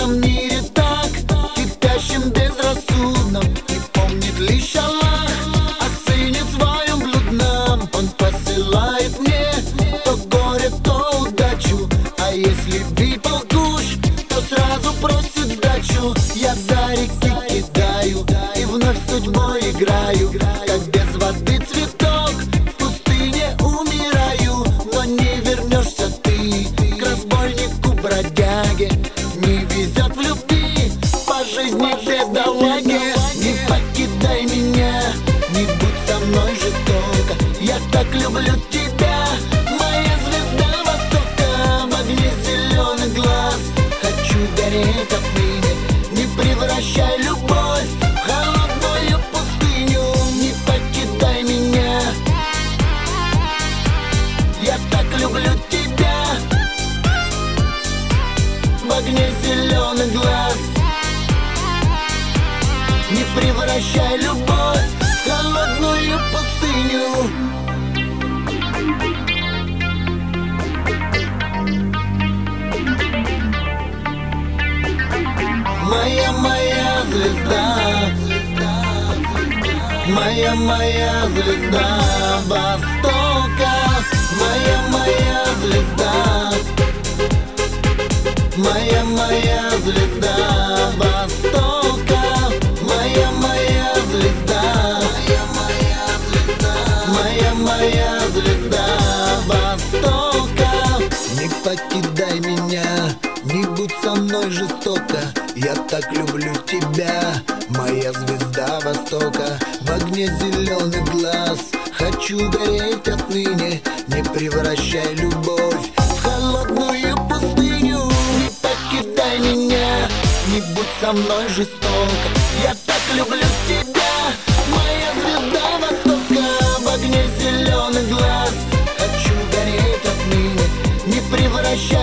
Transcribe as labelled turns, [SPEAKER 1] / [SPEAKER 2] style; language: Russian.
[SPEAKER 1] этом мире так кипящим, безрассудным. И помнит лишь Аллах о сыне своем блудном. Он посылает мне то горе, то удачу. А если выпал куш, то сразу просит сдачу. Я за реки кидаю и вновь судьбой играю, как без воды цветок в пустыне умираю. Но не вернешься ты к разбойнику, бродяге. Не везет в любви, по жизни бедолаге. Не покидай меня, не будь со мной жестоко. Я так люблю тебя, моя звезда востока. В огне зеленых глаз хочу гореть отныне. Не превращай любовь в холодную пустыню. Не покидай меня, я так люблю тебя. В огне зеленых глаз не превращай любовь в холодную пустыню. Моя звезда, моя звезда востока. Моя звезда, моя звезда востока. Моя звезда, моя звезда востока. Не покидай меня, не будь со мной жестоко. Я так люблю тебя, моя звезда востока. В огне зеленых глаз хочу гореть отныне. Не превращай любовь в холодную пустыню. Не покидай меня, не будь со мной жестоко. Я так люблю тебя, моя звезда востока. В огне зеленых глаз хочу гореть отныне. Не превращай